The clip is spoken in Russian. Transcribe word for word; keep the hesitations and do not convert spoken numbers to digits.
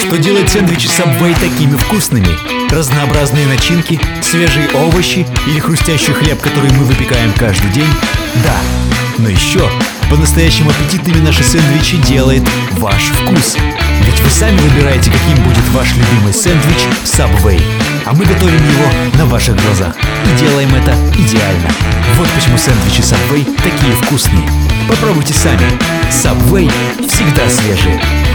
Что делает сэндвичи Subway такими вкусными? Разнообразные начинки, свежие овощи или хрустящий хлеб, который мы выпекаем каждый день? Да, но еще по-настоящему аппетитными наши сэндвичи делает ваш вкус. Ведь вы сами выбираете, каким будет ваш любимый сэндвич в Subway. А мы готовим его на ваших глазах и делаем это идеально. Вот почему сэндвичи Subway такие вкусные. Попробуйте сами. Subway всегда свежие.